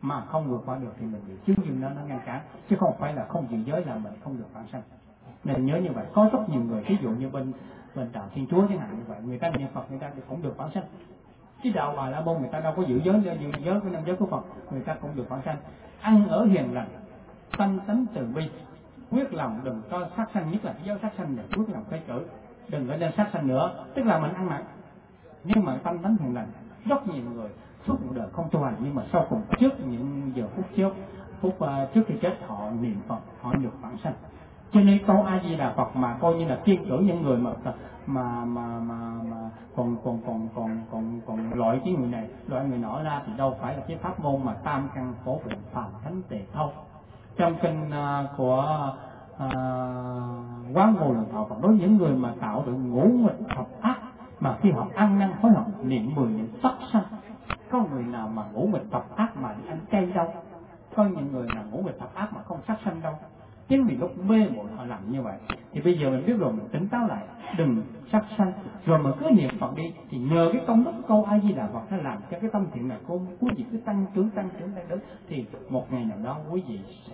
mà không vượt qua được thì mình bị chướng duyên nó ngăn cản, chứ không phải là không giữ giới là mình không được vãng sanh. Nên nhớ như vậy. Có rất nhiều người, ví dụ như bên đạo Thiên Chúa chẳng hạn như vậy, người ta niệm Phật người ta cũng được vãng sanh. Chứ đạo Bà La Môn người ta đâu có giữ giới với năm giới của Phật, người ta cũng được vãng sanh. Ăn ở hiền lành, tâm tánh từ bi, quyết lòng đừng có sát sanh, nhất là cái giới sát sanh này, quyết lòng khai cử, đừng có nên sát sanh nữa. Tức là mình ăn mặn nhưng mà tâm tánh hiền lành. Rất nhiều người suốt cuộc đời không tu hành, nhưng mà sau cùng trước những giờ phút trước khi chết họ niệm Phật, họ được vãng sanh. Cho nên câu A Di Đà Phật mà coi như là kiên cử những người mà còn loại cái người này loại người nọ ra thì đâu phải là cái pháp môn mà tam căn phổ bệnh phàm thánh tề thâu. Trong kinh của Quán Vô Lượng Thọ Phật nói những người mà tạo được ngũ nghịch thập ác mà khi họ ăn năn hối hận niệm 10 niệm sát sanh. Có người nào mà ngũ nghịch thập ác mà đi ăn chay đâu, có những người nào ngũ nghịch thập ác mà không sát sanh đâu. Chính vì lúc mê muội họ làm như vậy. Thì bây giờ mình biết rồi, mình tỉnh táo lại, đừng sát sanh, rồi mà cứ niệm Phật đi. Thì nhờ cái công đức câu A Di Đà Phật nó làm cho cái tâm thiện này của quý vị cứ tăng trưởng, thì một ngày nào đó quý vị sẽ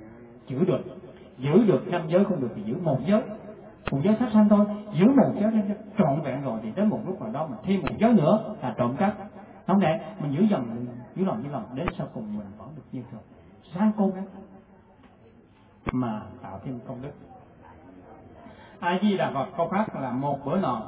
giữ được 5 giới, không được thì giữ một giới sát sanh thôi. Giữ một giới trọn vẹn rồi thì đến một lúc nào đó mà thêm một giới nữa là trộm cắp. Không để mình giữ dần, giữ lòng đến sau cùng mình vẫn được như thường. Sáng cố gắng mà tạo thêm công đức. A Di Đà Phật câu khác là một bữa nọ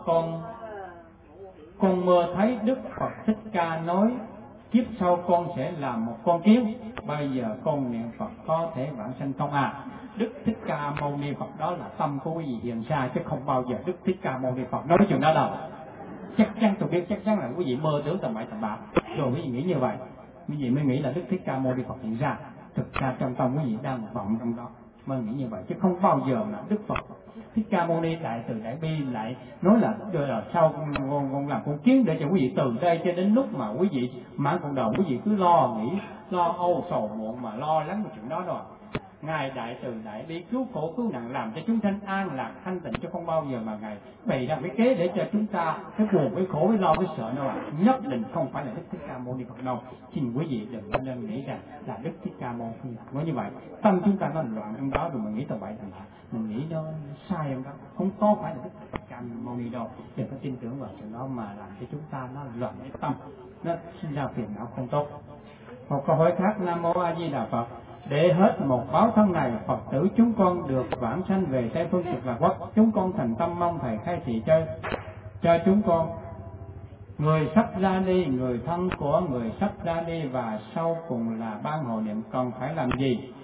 con mơ thấy Đức Phật Thích Ca nói kiếp sau con sẽ là một con kiến, bây giờ con niệm Phật có thể vãng sanh không à? Đức Thích Ca Mâu Ni Phật đó là tâm của quý vị hiện ra, chứ không bao giờ Đức Thích Ca Mâu Ni Phật nói chuyện đó đâu. Chắc chắn tôi biết, chắc chắn là quý vị mơ tưởng tầm bậy tầm bạ rồi quý vị nghĩ như vậy, quý vị mới nghĩ là Đức Thích Ca Mâu Ni Phật hiện ra. Thực ra trong tâm quý vị đang vọng trong đó mới nghĩ như vậy, chứ không bao giờ là Đức Phật Thích Ca Mâu Ni đại từ đại bi lại nói là sau con làm con kiến để cho quý vị từ đây cho đến lúc mà quý vị mãn cuộc đời quý vị cứ lo nghĩ, lo âu sầu muộn mà lo lắng chuyện đó rồi. Ngài đại từ đại bi cứu khổ cứu nạn làm cho chúng sanh an lạc thanh tịnh, chứ không bao giờ mà Ngài bày ra cái kế để cho chúng ta cái buồn cái khổ cái lo cái sợ đâu ạ. Nhất định không phải là Đức Thích Ca Mâu Ni Phật đâu. Xin quý vị đừng nên nghĩ rằng là Đức Thích Ca Mâu Ni Phật nói như vậy. Tâm chúng ta nó loạn trong đó rồi mình nghĩ tầm bậy tầm bạ, mình nghĩ nó sai trong đó, không có phải là Đức Thích Ca Mâu Ni đâu. Đừng có tin tưởng vào chuyện đó mà làm cho chúng ta nó loạn cái tâm, nó sinh ra phiền não không tốt. Một câu hỏi khác. Nam Mô A Di Đà Phật. Để hết một báo thân này, Phật tử chúng con được vãng sanh về Tây Phương Cực Lạc Quốc. Chúng con thành tâm mong thầy khai thị cho chúng con. Người sắp ra đi, người thân của người sắp ra đi và sau cùng là ban hộ niệm còn phải làm gì?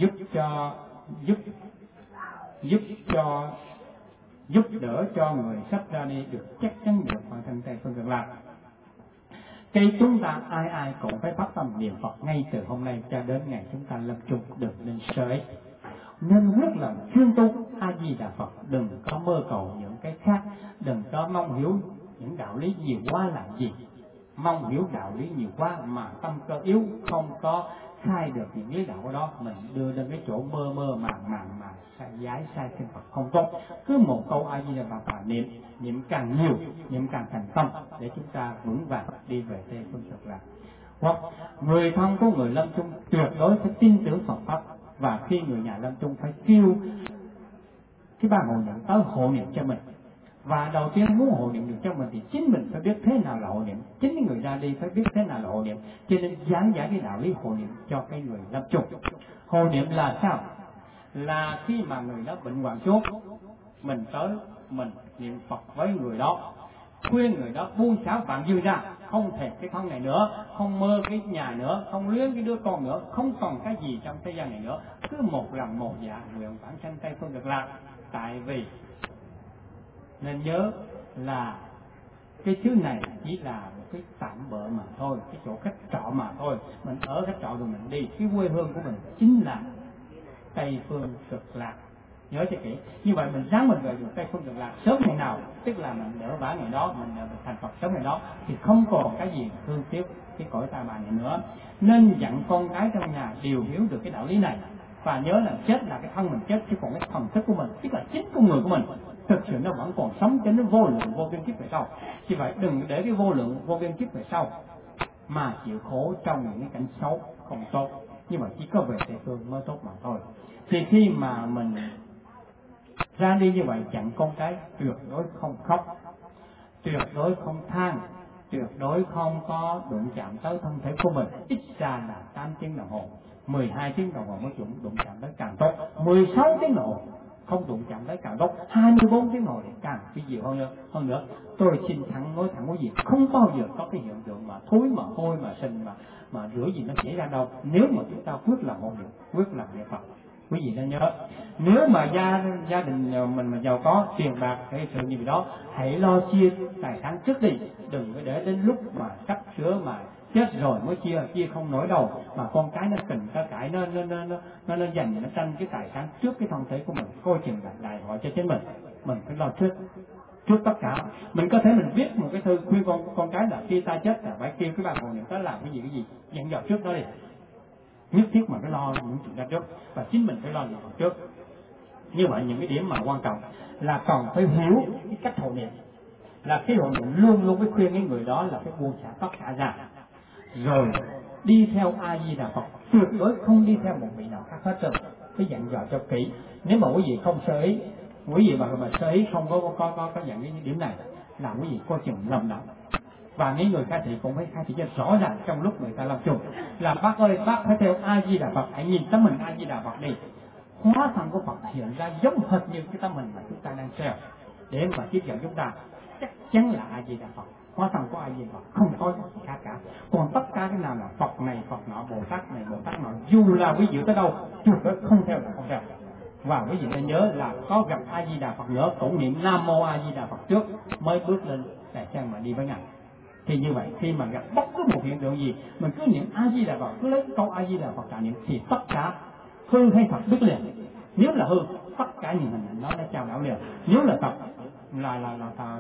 Giúp đỡ cho người sắp ra đi được chắc chắn được hoàn thành Tây Phương Cực Lạc. Cái chúng ta ai cũng phải phát tâm niệm Phật ngay từ hôm nay cho đến ngày chúng ta lâm chung, đừng nên sợ ấy. Nên rất là chuyên tu A Di Đà Phật, đừng có mơ cầu những cái khác, đừng có mong hiểu những đạo lý nhiều quá làm gì. Mong hiểu đạo lý nhiều quá mà tâm cơ yếu, không có khai được những lý đạo đó, mình đưa đến cái chỗ mơ màng mà sai kinh Phật không tốt. Cứ một câu A Di Đà Phật và niệm càng nhiều, niệm càng thành tâm để chúng ta vững vàng đi về Tây Phương Cực Lạc. Hoặc người thân của người lâm chung tuyệt đối phải tin tưởng Phật pháp, và khi người nhà lâm chung phải kêu cái ban hộ niệm tới hộ niệm cho mình. Và đầu tiên muốn hộ niệm được cho mình thì chính mình phải biết thế nào là hộ niệm, chính người ra đi phải biết thế nào là hộ niệm, cho nên giảng giải cái đạo lý hộ niệm cho cái người lâm chung. Hộ niệm là sao? Là khi mà người đó bệnh hoạn chốt, mình tới mình niệm Phật với người đó, khuyên người đó buông xả vạn dư ra, không thèm cái thân này nữa, không mơ cái nhà nữa, không luyến cái đứa con nữa, không còn cái gì trong thế gian này nữa, cứ một lòng một dạ nguyện vãng sanh Tây Phương Cực Lạc. Tại vì nên nhớ là cái thứ này chỉ là một cái tạm bợ mà thôi, cái chỗ khách trọ mà thôi. Mình ở khách trọ rồi mình đi, cái quê hương của mình chính là Tây Phương Cực Lạc. Nhớ cho kỹ. Như vậy mình ráng mình về được Tây Phương Cực Lạc sớm ngày nào, tức là mình đỡ vả ngày đó, mình thành Phật sớm ngày đó, thì không còn cái gì thương tiếc cái cõi ta bà này nữa. Nên dặn con cái trong nhà đều hiểu được cái đạo lý này, và nhớ là chết là cái thân mình chết, chứ còn cái thần thức của mình, tức là chính con người của mình thực sự nó vẫn còn sống cho nó vô lượng vô biên kiếp về sau. Vì vậy đừng để cái vô lượng vô biên kiếp về sau mà chịu khổ trong những cái cảnh xấu không tốt. Nhưng mà chỉ có về Tây Phương mới tốt mà thôi. Thì khi mà mình ra đi như vậy, dặn con cái tuyệt đối không khóc, tuyệt đối không than, tuyệt đối không có đụng chạm tới thân thể của mình, ít ra là 8 tiếng đồng hồ, 12 tiếng đồng hồ mới đụng chạm tới càng tốt, 16 tiếng đồng hồ không đụng chạm tới càng tốt, 24 tiếng đồng hồ thì càng cái gì hơn nữa. Tôi xin nói thẳng quý vị, không bao giờ có cái hiện tượng mà thối mà hôi mà sình mà rửa gì nó xảy ra đâu, nếu mà chúng ta quyết làm hộ niệm, quyết làm niệm Phật. Quý vị nên nhớ, nếu mà gia đình mình mà giàu có tiền bạc hay sự gì đó, hãy lo chia tài sản trước đi, đừng có để đến lúc mà sắp sửa mà chết rồi mới chia không nổi đâu, mà con cái nó cần cái cãi nó dành nó tranh cái tài sản trước cái thân thể của mình, coi chừng là đại họa cho chính mình phải lo trước tất cả. Mình có thể mình viết một cái thư khuyên con cái là khi ta chết là phải kêu cái bà hộ niệm tới làm cái gì dặn dò trước đó đi, nhất thiết mà phải lo những chuyện đó trước, và chính mình phải lo những chuyện trước. Như vậy những cái điểm mà quan trọng là còn phải hiểu cái cách hộ niệm, là cái hộ niệm luôn luôn phải khuyên cái người đó là phải buông xả tất cả ra, rồi đi theo A Di Đà Phật, tuyệt đối không đi theo một vị nào khác hết trơn, phải dặn dò cho kỹ. Nếu mà quý vị không sơ ý, quý vị mà sơ ý không có dặn cái điểm này là quý vị coi chừng lầm lẫn. Và những người khai thị cũng phải khai thị cho rõ ràng trong lúc người ta làm chung là bác ơi, bác phải theo A Di Đà Phật, hãy nhìn tấm hình A Di Đà Phật đi, hóa thân của Phật hiện ra giống hệt như cái tấm hình mà chúng ta đang treo, để mà tiếp dẫn chúng ta chắc chắn là A Di Đà Phật, hóa thân của A Di Đà Phật, không có gì khác cả. Còn tất cả cái nào là Phật này Phật nọ, Bồ Tát này Bồ Tát nọ, dù là quý vị tới đâu tuyệt đối không theo là không theo. Và quý vị nên nhớ là có gặp A Di Đà Phật nữa cũng niệm Nam Mô A Di Đà Phật trước mới bước lên đại trang mà đi với ngài. Thì như vậy khi mà gặp bất cứ một hiện tượng gì, mình cứ niệm A Di Đà Phật, cứ lấy câu A Di Đà Phật niệm, thì tất cả hư hay thật biết liền. Nếu là hư, tất cả những hình nó đã chào đảo liền. Nếu là thật là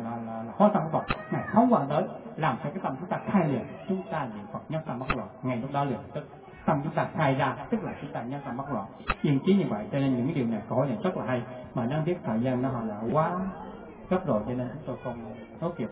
hóa thân Phật, ngài không quan tới, làm cho cái tâm chúng ta khai liền, chúng ta niệm Phật nhất tâm bất loạn, ngay lúc đó liền tức tâm chúng ta khai ra, tức là chúng ta nhất tâm bất loạn. Yên chí như vậy, cho nên những cái điều này có này rất là hay, mà đáng tiếc thời gian nó họ là quá gấp rồi, cho nên chúng tôi không nói kịp.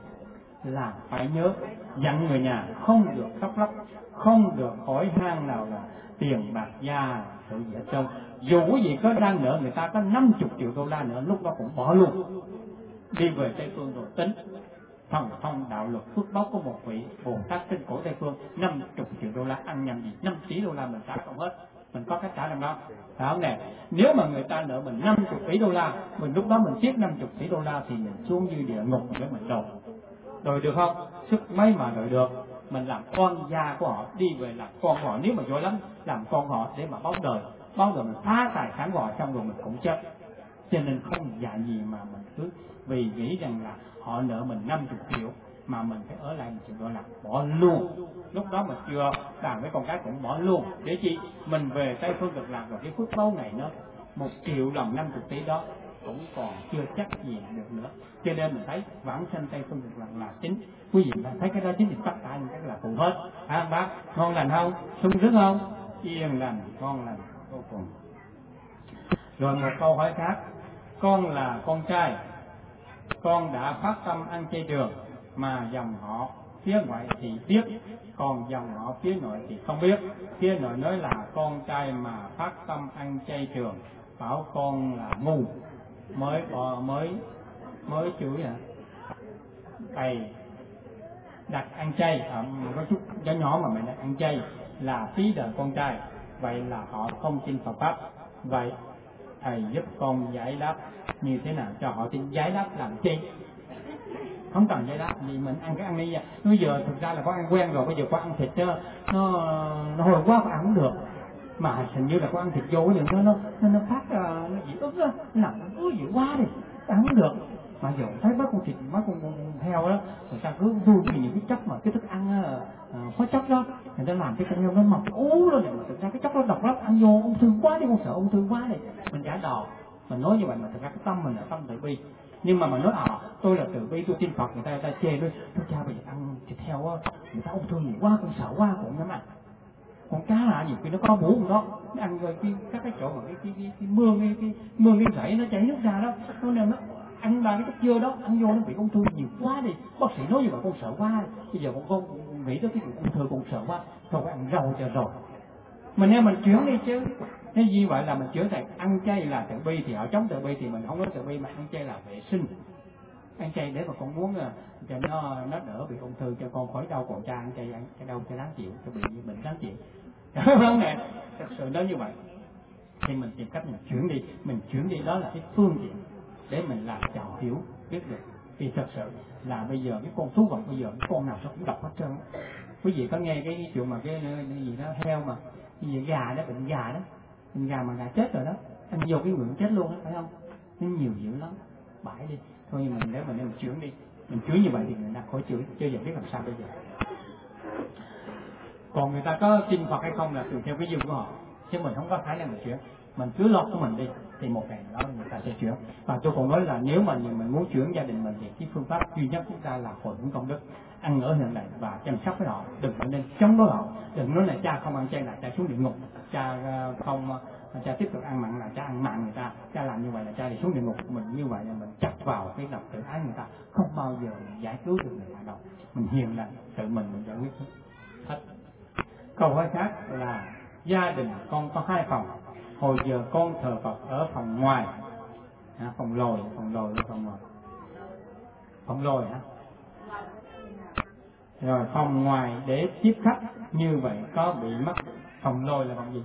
Là phải nhớ dặn người nhà không được khóc lóc, không được hỏi han nào là tiền bạc gia sự gì hết trơn. Dù quý vị có đang nợ người ta có 50 triệu đô la nữa, lúc đó cũng bỏ luôn, đi về Tây Phương rồi tính. Thần thông đạo luật phước báo của một vị Bồ Tát trên cổ Tây Phương, 50 triệu đô la ăn nhầm gì, 5 tỷ đô la mình trả không hết, mình có cách trả làm đó, phải không nè? Nếu mà người ta nợ mình 50 tỷ đô la, mình lúc đó mình tiếc 50 tỷ đô la thì mình xuống như địa ngục để mình đòi được không? Sức mấy mà đòi được? Mình làm con gia của họ, đi về làm con họ, nếu mà giỏi lắm làm con họ để mà báo đời mình phá tài sản của họ xong rồi mình cũng chết. Cho nên không dạy gì mà mình cứ vì nghĩ rằng là họ nợ mình 50 triệu mà mình phải ở lại 1 triệu đô la, bỏ luôn. Lúc đó mà chưa đàn với con cái cũng bỏ luôn, để chi mình về Tây Phương Cực Lạc rồi cái phước báo này nó 1 triệu đồng 50 tỷ đó cũng còn chưa chắc gì được nữa. Cho nên mình thấy vãng sanh Tây Phương Cực Lạc là chính. Quý vị thấy cái đó chính thì tất cả những cái là phụ hết. Bác ngon lành không? Sung sướng không? Yên lành, ngon lành vô cùng. Rồi một câu hỏi khác, con là con trai, con đã phát tâm ăn chay trường mà dòng họ phía ngoại thì biết, còn dòng họ phía nội thì không biết. Phía nội nói là con trai mà phát tâm ăn chay trường, bảo con là ngu, mới chửi hả? Thầy đặt ăn chay, có chút nhỏ nhỏ mà mày đặt ăn chay là phí đời con trai, vậy là họ không tin Phật pháp. Vậy thầy giúp con giải đáp như thế nào cho họ tin? Giải đáp làm chi? Không cần giải đáp, vì mình ăn cái ăn đi. Bây giờ thực ra là có ăn quen rồi, bây giờ có ăn thịt nó hồi quá có ăn không được, mà hình như là có ăn thịt vô thì nó phát nó dị ức á, nặng dị quá đi, ăn không được. Mà giờ thấy bác con thịt, bác con heo đó, người ta cứ vui vì những cái chất mà cái thức ăn hóa chất đó, người ta làm cái con heo nó mập ú lên, mà thực ra cái chất nó độc lắm, ăn vô ung thư quá đi, con sợ ung thư quá đi. Mình trả đò, mình nói như vậy mà thực ra cái tâm mình là tâm từ bi. Nhưng mà mình nói tôi là từ bi, tôi tin Phật, người ta chê tôi cha bây giờ ăn thịt heo á, người ta ung thư nhiều quá, con sợ quá, cũng dám ăn. Con cá là nhiều khi nó có bú nó ăn rồi các cái chỗ mà cái mương cái rẫy nó chảy nước ra đó, nó ăn ba cái chất dơ đó, ăn vô nó bị ung thư nhiều quá đi. Bác sĩ nói như vậy con sợ quá. Bây giờ con nghĩ tới cái chuyện ung thư cũng sợ quá, thôi phải ăn rau cho rồi. Mình nếu mình chuyển đi chứ. Thế như vậy là mình chuyển thành ăn chay là từ bi, thì họ chống từ bi thì mình không nói từ bi, mà ăn chay là vệ sinh. Ăn chay để mà con muốn cho nó đỡ bị ung thư, cho con khỏi đau, còn cha ăn chay ăn cái đau cho đáng chịu, cho bị bệnh đáng chịu. Vấn đề thật sự nó như vậy thì mình tìm cách mình chuyển đi đó là cái phương tiện để mình làm cho họ hiểu biết được. Vì thật sự là bây giờ cái con thú vật bây giờ cái con nào nó cũng độc hết trơn. Quý vị có nghe cái chuyện mà cái gì đó heo mà cái gì gà đó, bệnh gà mà gà chết rồi đó, ăn vô cái ngưỡng chết luôn đó, phải không? Nó nhiều dữ lắm, bãi đi thôi. Nhưng mình nếu mình chuyển đi, mình chuyển như vậy thì người ta khỏi chửi, chưa giờ biết làm sao bây giờ. Còn người ta có tin Phật hay không là tùy theo cái duyên của họ, chứ mình không có khả năng mình chuyển. Mình cứ lo của mình đi thì một ngày đó người ta sẽ chuyển. Và tôi còn nói là nếu mà mình muốn chuyển gia đình mình thì cái phương pháp duy nhất chúng ta là hồi hướng công đức, ăn ở hiện này và chăm sóc với họ, đừng có nên chống đối họ. Đừng nói là cha không ăn chay là cha xuống địa ngục, cha không cha tiếp tục ăn mặn là cha ăn mặn người ta, cha làm như vậy là cha đi xuống địa ngục. Mình như vậy là mình chặt vào cái lòng tự ái người ta, không bao giờ giải cứu được người ta đâu. Mình hiền lành tự mình giải quyết hết. Câu hỏi khác là gia đình con có 2 phòng, hồi giờ con thờ Phật ở phòng ngoài, phòng lồi hay phòng ngoài? Phòng lồi hả? Rồi phòng ngoài để tiếp khách, như vậy có bị mất? Phòng lồi là phòng gì?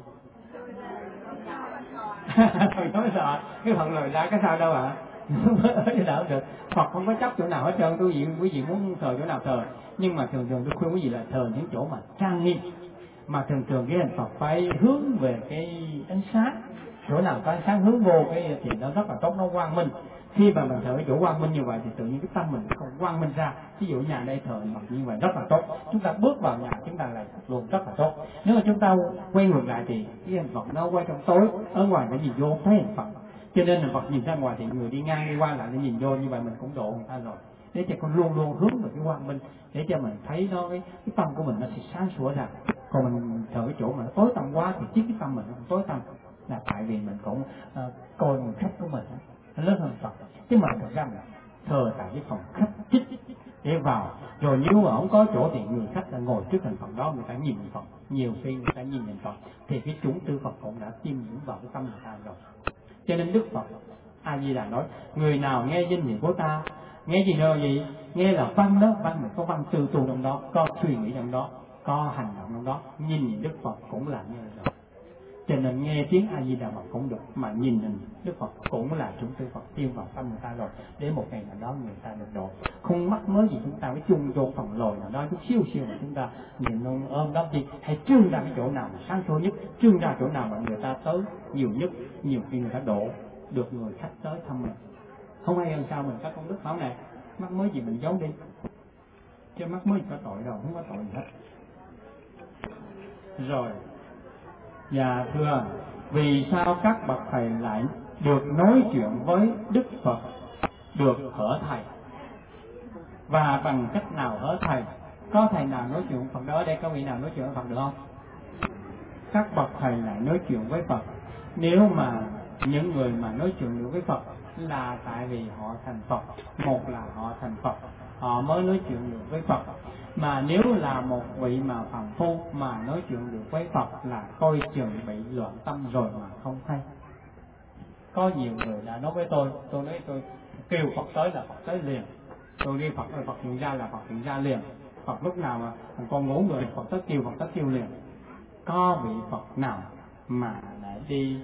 Tôi nói sợ cái phòng lồi ra cái sao đâu ạ? Đỡ được. Phật không có chấp chỗ nào hết trơn. Quý vị muốn thờ chỗ nào thờ, nhưng mà thường tôi khuyên quý vị là thờ những chỗ mà trang nghiêm, mà thường cái hình Phật phải hướng về cái ánh sáng. Chỗ nào có ánh sáng hướng vô cái thì nó rất là tốt, nó quang minh. Khi mà mình thờ cái chỗ quang minh như vậy thì tự nhiên cái tâm mình không quang minh ra. Ví dụ nhà đây thờ Phật như vậy rất là tốt, chúng ta bước vào nhà chúng ta lại luôn rất là tốt. Nếu mà chúng ta quay ngược lại thì cái hình Phật nó quay trong tối, ở ngoài nó nhìn vô thấy hình Phật, cho nên là Phật nhìn ra ngoài thì người đi ngang đi qua lại để nhìn vô như vậy mình cũng độ người ta rồi. Để cho con luôn luôn hướng về cái quang minh, để cho mình thấy nó cái tâm của mình nó sẽ sáng sủa ra. Còn mình thờ cái chỗ mà tối tăm quá thì chính cái tâm mình nó tối tăm, là tại vì mình cũng coi người khách của mình nó lớn hơn Phật. Chứ mà thật ra mình thờ tại cái phòng khách chích để vào, rồi nếu mà không có chỗ thì người khách là ngồi trước hình Phật đó, người ta nhìn Phật, nhiều khi người ta nhìn hình Phật thì cái chủng tư Phật cũng đã tiêm nhiễm vào cái tâm người ta rồi. Cho nên Đức Phật A Di Đà nói, người nào nghe danh hiệu của ta, nghe gì nữa gì, nghe là văn đó, văn mình có văn tư tu trong đó, có suy nghĩ trong đó, có hành động trong đó, nhìn Đức Phật cũng là như vậy. Cho nên nghe tiếng A Di Đà Phật cũng được, mà nhìn hình Đức Phật cũng là chủng tư Phật tiêu vào tâm người ta rồi, để một ngày nào đó người ta được độ. Không mắc mới gì chúng ta mới chung vô phòng lồi nào đó chút siêu mà chúng ta nhìn ôm ôm đó thì hãy trương ra cái chỗ nào mà sáng sủa nhất, trương ra chỗ nào mà người ta tới nhiều nhất, nhiều khi người ta độ được người khách tới thăm mình. Không ai hơn sao mình có công đức pháo này, mắc mới gì mình giấu đi, chứ mắc mới gì có tội đâu, không có tội gì hết. Rồi, dạ thưa, vì sao các bậc thầy lại được nói chuyện với Đức Phật, được hở thầy, và bằng cách nào hở thầy? Có thầy nào nói chuyện Phật đó? Ở đây có vị nào nói chuyện với Phật được không? Các bậc thầy lại nói chuyện với Phật. Nếu mà những người mà nói chuyện được với Phật là tại vì họ thành Phật, một là họ thành Phật, họ mới nói chuyện được với Phật. Mà nếu là một vị mà phàm phu mà nói chuyện được với Phật là coi chừng bị loạn tâm rồi mà không hay. Có nhiều người đã nói với tôi nói tôi kêu Phật tới là Phật tới liền, tôi đi Phật rồi Phật hiện ra là Phật hiện ra liền. Phật lúc nào mà thằng con ngủ người Phật tới kêu liền. Có vị Phật nào mà lại đi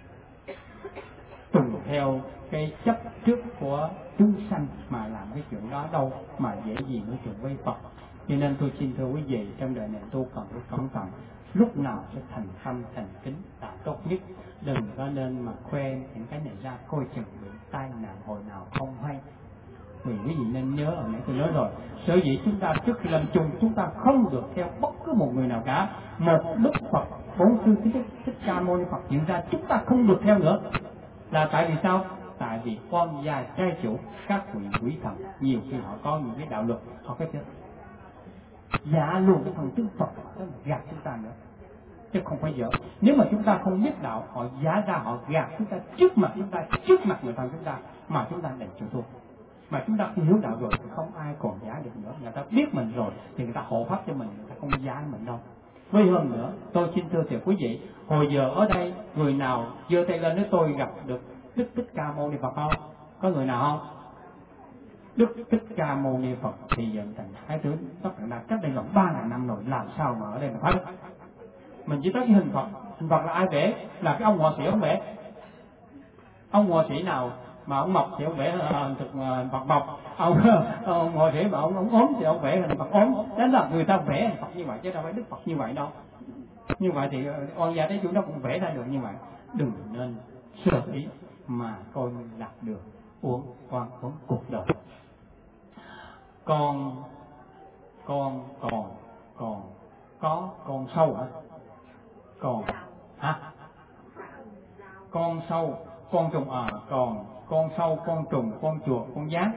tùy theo cái chấp trước của chúng sanh mà làm cái chuyện đó đâu mà dễ gì nói chuyện với Phật. Cho nên tôi xin thưa quý vị, trong đời này tu cần phải cẩn thận, lúc nào sẽ thành tâm thành kính là tốt nhất. Đừng có nên mà khoe những cái này ra, coi chừng bị tai nạn hồi nào không hay. Vì quý vị nên nhớ, ở nãy tôi nói rồi, sở dĩ chúng ta trước khi lâm chung chúng ta không được theo bất cứ một người nào cả. Một Đức Phật Bổn Sư Thích Ca Mâu Ni Phật hiện ra chúng ta không được theo nữa, là tại vì sao? Tại vì con gia trai chủ, các vị quỷ thần nhiều khi họ có những cái đạo luật, họ có chết giả luôn cái thần tướng Phật đó mà gạt chúng ta nữa, chứ không phải dở. Nếu mà chúng ta không biết đạo, họ giả ra họ gạt chúng ta trước mặt chúng ta, trước mặt người thân chúng ta, mà chúng ta đành chịu thua. Mà chúng ta hiểu đạo rồi thì không ai còn giả được nữa. Người ta biết mình rồi thì người ta hộ pháp cho mình, người ta không giả mình đâu. Với hơn nữa, tôi xin thưa thiệt quý vị, hồi giờ ở đây người nào giơ tay lên nói tôi gặp được Đức Thích Ca Mâu Ni Phật không? Có người nào không? Đức Thích Ca Mâu Ni Phật thì giờ thành Thái tướng tất cả là cách đây gần 3.000 năm rồi, làm sao mà ở đây mà phải được? Mình chỉ tới cái hình Phật là ai vẽ? Là cái ông họa sĩ ông vẽ. Ông họa sĩ nào mà ông mập thì ông vẽ thực Phật mập, ông họa sĩ mà ông ốm thì ông vẽ hình Phật ốm. Đó là người ta vẽ hình Phật như vậy chứ đâu phải Đức Phật như vậy đâu. Như vậy thì oan gia đấy chúng nó cũng vẽ ra được như vậy. Đừng nên sơ ý mà coi đạt được uống cuộc đời. Con con sâu hả? Còn hả? Con sâu, con trùng còn con sâu, con trùng, con chuột, con gián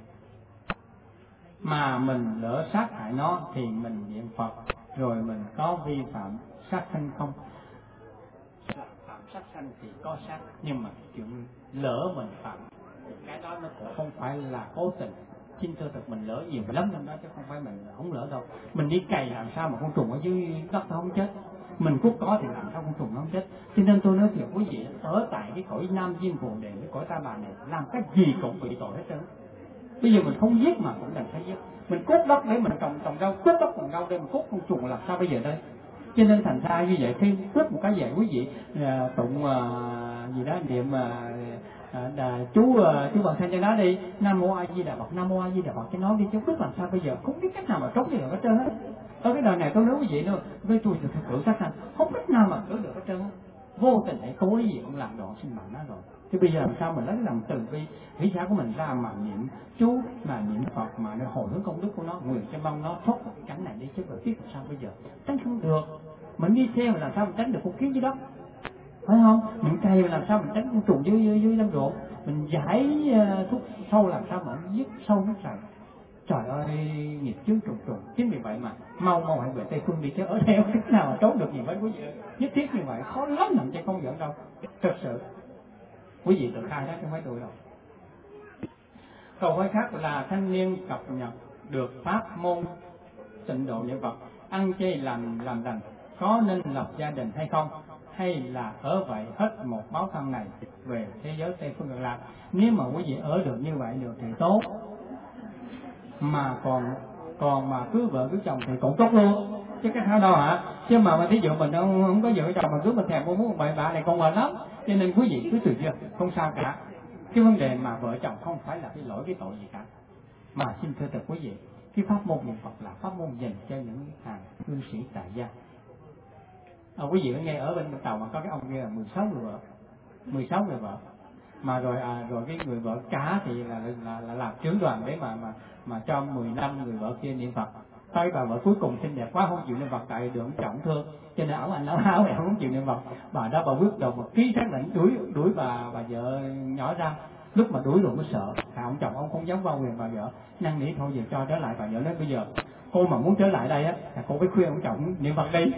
mà mình lỡ sát hại nó thì mình niệm Phật rồi mình có vi phạm sát sanh không? Phạm sát sanh thì có sát, nhưng mà chuyện lỡ mình phạm cái đó nó cũng không phải là cố tình. Xin thưa thật, mình lỡ nhiều lắm năm đó chứ không phải mình không lỡ đâu. Mình đi cày làm sao mà con trùng ở dưới đất nó không chết, mình cút có thì làm sao con trùng nó không chết. Cho nên tôi nói thiệt quý vị, ở tại cái cõi Nam Diêm Phù Đề, cái cõi Ta Bà này làm cái gì cũng bị tội hết trơn. Bây giờ mình không giết mà cũng đành phải giết. Mình cút đất để mình trồng rau, cút đất trồng rau để mình cút con trùng làm sao bây giờ đây? Cho nên thành ra như vậy, khi cút một cái vậy quý vị tụng gì đó niệm chú bạn thanh cho nó đi, Nam Mô A Di Đà Phật, Nam Mô A Di Đà Phật cho nó đi, chứ biết làm sao bây giờ, không biết cách nào mà trốn đi được hết trơn á. Ở cái đời này tôi nói quý vị nữa, với tôi được cử sát sanh, không cách nào mà cử được hết trơn á. Vô tình hay cố ý gì cũng làm đoạn sinh mạng nó rồi. Chứ bây giờ làm sao mình lấy cái lòng từ bi hỷ xả của mình ra mà niệm chú, mà niệm Phật, mà nó hồi hướng công đức của nó, nguyện cho mong nó thoát khỏi cảnh này đi, chứ mà biết làm sao bây giờ tránh không được. Mình đi theo làm sao mình tránh được con kiến dưới đất, phải không? Mình cày làm sao mình tránh con trùng dưới lâm ruộng, mình giải thuốc sâu làm sao mà giết sâu nó sạch. Trời ơi, nghiệp chướng trùng. Chính vì vậy mà mau hãy về Tây Phương đi, chứ ở đây không cách nào mà trốn được gì với quý vị. Nhất thiết như vậy khó lắm, làm chứ không giỡn đâu. Thật sự quý vị tự khai đó chứ không phải tôi đâu. Câu hỏi khác là thanh niên cập nhật được pháp môn tịnh độ niệm Phật, ăn chay làm lành, có nên lập gia đình hay không? Hay là ở vậy hết một báo thân này về thế giới Tây Phương Cực Lạc? Nếu mà quý vị ở được như vậy được thì tốt, mà còn mà cưới vợ cưới chồng thì cũng tốt luôn, chứ cái sao đâu hả? Chứ mà thí dụ mình không có vợ chồng mà cưới mình thèm muốn bậy bạ này con mệt lắm. Cho nên quý vị cứ từ chưa không sao cả. Cái vấn đề mà vợ chồng không phải là cái lỗi cái tội gì cả, mà xin thưa thật quý vị, cái pháp môn niệm Phật là pháp môn dành cho những hàng cư sĩ tại gia. Quý vị có nghe ở bên Tàu mà có cái ông kia là 16 người vợ, mà rồi cái người vợ cả thì là làm trưởng đoàn để mà cho 15 người vợ kia niệm Phật. Tới bà vợ cuối cùng xinh đẹp quá không chịu niệm Phật, tại đường trọng thương, cho nên anh áo không chịu niệm Phật. Bà đó bà quyết đầu một ký xác lệnh đuổi bà vợ nhỏ ra. Lúc mà đuổi rồi mới sợ, ông chồng ông không dám vào quyền bà vợ, năn nỉ thôi giờ cho trở lại. Bà vợ nói bây giờ cô mà muốn trở lại đây á, cô phải khuyên ông chồng niệm Phật đi.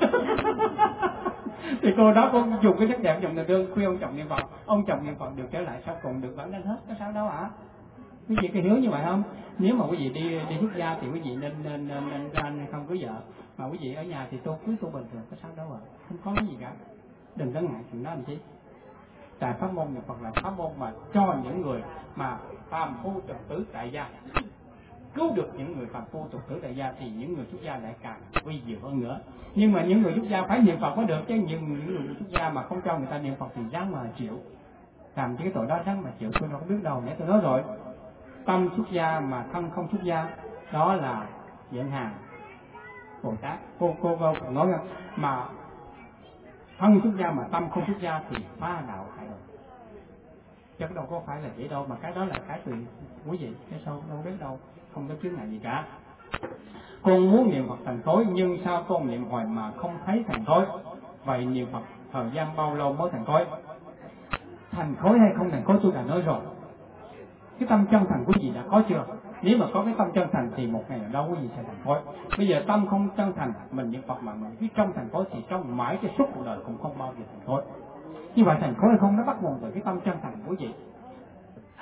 Thì cô đó cũng dùng cái sắc đẹp dùng tình thương khuyên ông chồng niệm Phật, ông chồng niệm Phật được trở lại, sau cùng được bản đến hết, có sao đâu ạ? Quý vị có hiểu như vậy không? Nếu mà quý vị đi xuất gia thì quý vị nên ra không cưới vợ, mà quý vị ở nhà thì tôi cưới tôi bình thường, có sao đâu ạ? Không có cái gì cả, đừng có ngại chuyện đó làm chi. Tại pháp môn niệm Phật là pháp môn mà cho những người mà phàm phu tục tử tại gia, cứu được những người phàm phu tục tử tại gia thì những người xuất gia lại càng quy diệu hơn nữa. Nhưng mà những người xuất gia phải niệm Phật mới được, chứ những người xuất gia mà không cho người ta niệm Phật thì ráng mà chịu, làm chứ cái tội đó ráng mà chịu. Tôi đâu có biết đâu, nãy tôi nói rồi, tâm xuất gia mà thân không xuất gia đó là dạng hàng Bồ Tát. Cô nói rằng mà thân xuất gia mà tâm không xuất gia thì phá đạo hại rồi, chứ đâu có phải là vậy đâu. Mà cái đó là cái tùy quý vị, cái sao đâu biết đâu, không có chướng ngại gì cả. Con muốn niệm Phật thành thối, nhưng sao con niệm hoài mà không thấy thành thối? Vậy niệm Phật thời gian bao lâu mới thành thối? Thành thối hay không thành thối tôi đã nói rồi. Cái tâm chân thành quý vị đã có chưa? Nếu mà có cái tâm chân thành thì một ngày nào đó quý vị sẽ thành thối. Bây giờ tâm không chân thành, mình niệm Phật mà mình biết trong thành thối thì trong mãi cái suốt cuộc đời cũng không bao giờ thành thối. Như vậy thành thối hay không nó bắt nguồn từ cái tâm chân thành của quý vị.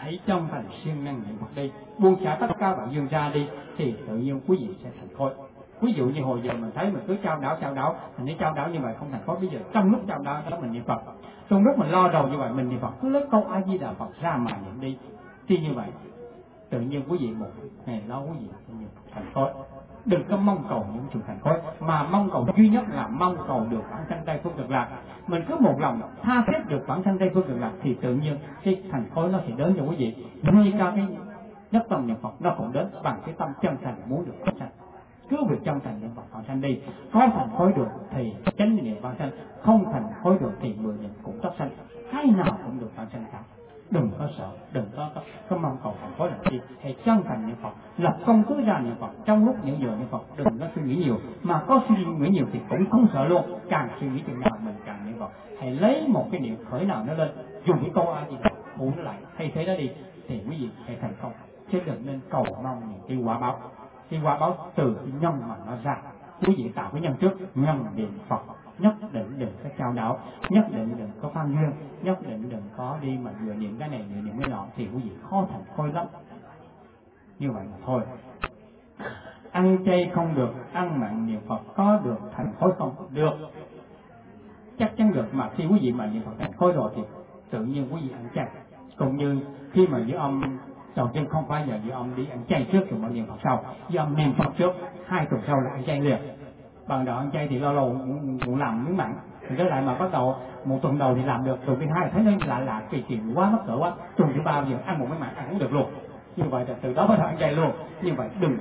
hãy chân thành siêng năng niệm Phật đi, buông xả tất cả bạn dương ra đi, thì tự nhiên quý vị sẽ thành khối. Ví dụ như hồi giờ mình thấy mình cứ trao đảo, mình đi trao đảo như vậy không thành khối. Bây giờ trong lúc trao đảo đó mình niệm Phật, trong lúc mình lo đầu như vậy mình niệm Phật, cứ lấy câu A Di Đà Phật ra mà niệm đi, thì như vậy tự nhiên quý vị một ngày đó quý vị thành khối. Đừng có mong cầu những sự thành khối, mà mong cầu duy nhất là mong cầu được bản sanh Tây Phương Cực Lạc. Mình cứ một lòng tha thiết được bản sanh Tây Phương Cực Lạc thì tự nhiên cái thành khối nó sẽ đến cho quý vị. Ngay cả cái nhất tâm niệm Phật nó cũng đến bằng cái tâm chân thành muốn được bản sanh. Cứ việc chân thành niệm Phật bản sanh đi, có thành khối được thì chánh niệm bản sanh, không thành khối được thì 10 niệm cũng tất sanh, cái nào cũng được bản sanh cả. Đừng có sợ, đừng có mong cầu thành khối làm gì, hãy chân thành niệm Phật, lập công cứ ra niệm Phật trong lúc những giờ niệm Phật, đừng có suy nghĩ nhiều, mà có suy nghĩ nhiều thì cũng không sợ luôn, càng suy nghĩ chừng nào mình càng niệm Phật. Hãy lấy một cái niệm khởi nào nó lên, dùng cái câu A Di Đà phụ nó lại, thay thế đó đi, thì quý vị hãy thành công, chứ đừng nên cầu mong những cái quả báo. Cái quả báo từ cái nhân mà nó ra, quý vị tạo cái nhân trước, nhân niệm Phật, nhất định đừng có trao đảo, nhất định đừng có phan duyên, nhất định đừng có đi mà vừa niệm cái này vừa niệm cái nọ thì quý vị khó thành khối lắm. Như vậy mà thôi. Ăn chay không được, ăn mặn niệm Phật có được thành khối không? Được, chắc chắn được. Mà khi quý vị mà niệm Phật thành khối rồi thì tự nhiên quý vị ăn chay. Cũng như khi mà với ông đầu tiên không phải giờ với ông đi ăn chay trước rồi mới niệm Phật sau, với ông niệm Phật trước 2 tuần sau là ăn chay liền. Ban đầu ăn chay thì lâu lâu cũng làm miếng mặn, thì cái lại mà bắt đầu 1 tuần đầu thì làm được, tuần thứ 2 thấy nó lạ kỳ chuyện quá, mắc cỡ quá, tuần thứ 3 giờ ăn một miếng mặn ăn cũng được luôn. Như vậy là từ đó bắt đầu ăn chay luôn. Như vậy đừng